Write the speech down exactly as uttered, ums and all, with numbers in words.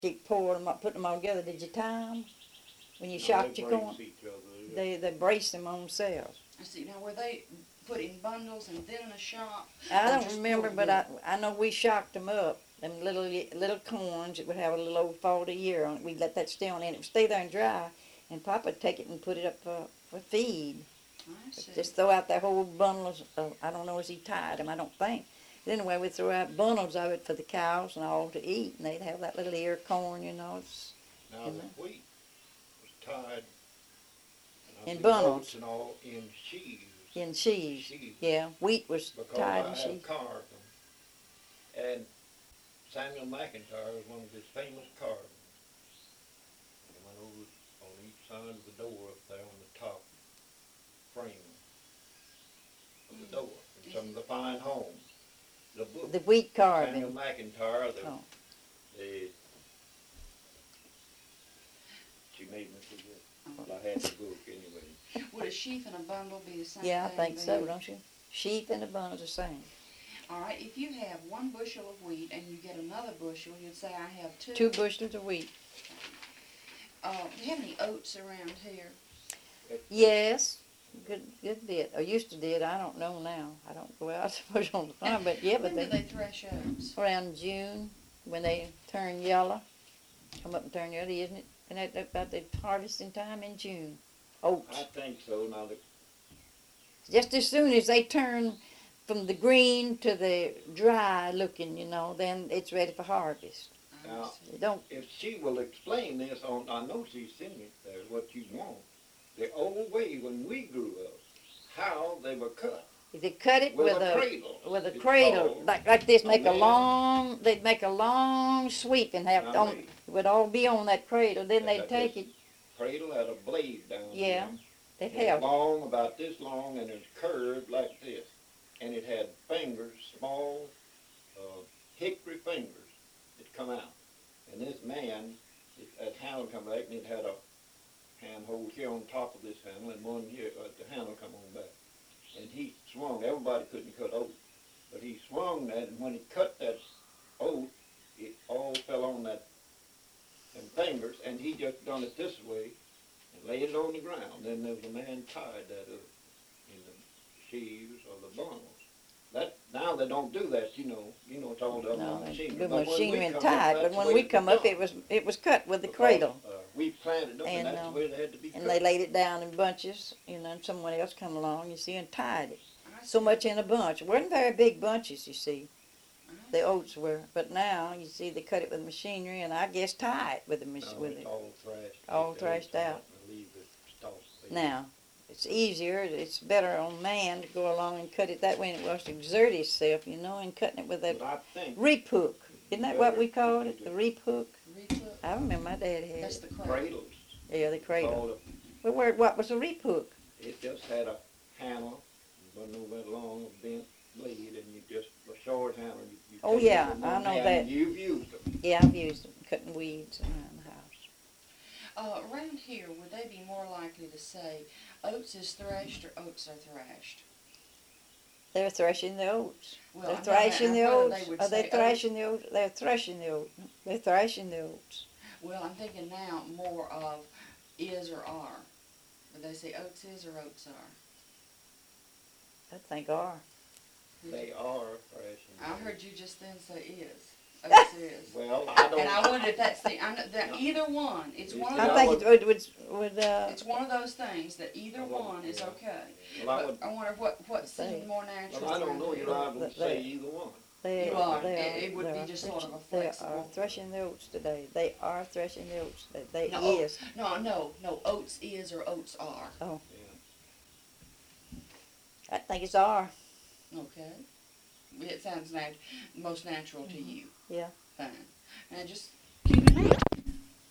keep pouring them up, putting them all together. Did you tie them when you No, shocked they your brace corn? each other. They they brace them on themselves. I see. Now, were they put in bundles and then in a shop? I or don't just remember, pulled but I up? I know we shocked them up. Them little little corns that would have a little old forty year on it. We'd let that stay on, and it would stay there and dry. And Papa'd take it and put it up for, for feed. I see. Just throw out that whole bundles. Of, I don't know as he tied them. I don't think. But anyway, we'd throw out bundles of it for the cows and all to eat, and they'd have that little ear corn, you know. It's, Now you the know. wheat was tied and I In believe bundles. oats and all in sheaves. in sheaves. Sheaves. Yeah, wheat was Because tied I in have sheaves. carved them. And Samuel McIntyre was one of his famous carvers. He went over on each side of the door up there on the top frame of the door. In some of the fine homes. The book, The wheat Samuel carving. McIntyre, the, Oh. the, she made me forget. But I had the book anyway. Would a sheaf and a bundle be the same Yeah, I thing think so, then? don't you? Sheep and the bundles the same. All right, if you have one bushel of wheat and you get another bushel, you'd say I have two. Two bushels of wheat. Uh, do you have any oats around here? Yes, good good bit. I used to did. I don't know now. I don't go out so much on the farm, but yeah, but When do they they thresh oats? around June when they turn yellow, come up and turn yellow, isn't it? And that that- about the harvesting time in June. Oats. I think so. Now the Just as soon as they turn from the green to the dry looking, you know, then it's ready for harvest. I Now, see. They don't. if she will explain this on, I know she's seen it there, what you want. The old way when we grew up, how they were cut. They cut it With with, a a cradle, with a it's cradle called. like like this. A Make a man. long. They'd make a long sweep and have Now, on. they- It would all be on that cradle. Then That- they'd that take this it. Cradle had a blade down Yeah, there. They'd It was have. long, about this long, and it's curved like this. And it had fingers, small uh, hickory fingers that come out. And this man, it, that handle come back, and it had a handhold here on top of this handle, and one here, uh, the handle come on back. And he swung. Everybody couldn't cut oat, but he swung that, and when he cut that oat, it all fell on that them fingers, and he just done it this way and laid it on the ground. Then there was a man tied that up in the sheaves or the bundles. That now they don't do that, you know. You know, it's all done No, on they machinery. do But when we machinery and come up, tied. that's But the when way we it come was up, it done. was it was cut with the Because, cradle. Uh, we planted them, and, And, that's uh, the way they had to be And cut. they laid it down in bunches, you know, and someone else come along, you see, and tied it. I So see. much in a bunch. It wasn't very big bunches, you see, I the see. oats were. But now, you see, they cut it with machinery, and I guess tie it with the mach- No, with it's it. all thrashed. All Take the oats thrashed out. and leave the stalks there. Now, it's easier, it's better on man to go along and cut it that way than it was to exert himself, you know, and cutting it with that But I think reap hook. Isn't that what we called it, the reap hook? Reap-hook? I remember my dad had That's it. the cradle. cradles, Yeah, the cradle. called But where, what was a reap hook? a, it just had a handle, wasn't no that long, a bent blade, and you just, a short handle. You, you Oh, take it yeah, with I one know hand, that. and You've used them. Yeah, I've used them, cutting weeds around the house. Uh, around here, would they be more likely to say oats is threshed or oats are thrashed? They're threshing the oats. Well, They're I know thrashing that- the I whether oats. they would Are they say thrashing the oats? They're threshing the oats. They're thrashing the oats. Well, I'm thinking now more of is or are. Would they say oats is or oats are? I think are. They are thrashing. I heard you just then say is. Oats is. Well, I don't. And I wonder if that's the, I know, that either one, it's one of I Yeah, those, think it would, would, would, uh, it's one of those things that either I wouldn't- one is yeah. okay. Well, I would, But I wonder what, what Say. seemed more natural. well, I don't around know, here. you're liable to They- say either one. they, You are. they It- it would they be are just sort of a threshing- They are flexible- threshing the oats today. They are threshing the oats. They, they No, oh. is. No, no, no, oats is or oats are, Yeah. I think it's are. okay? It sounds nat- most natural to you. Yeah. Fine. Now just keep in mind,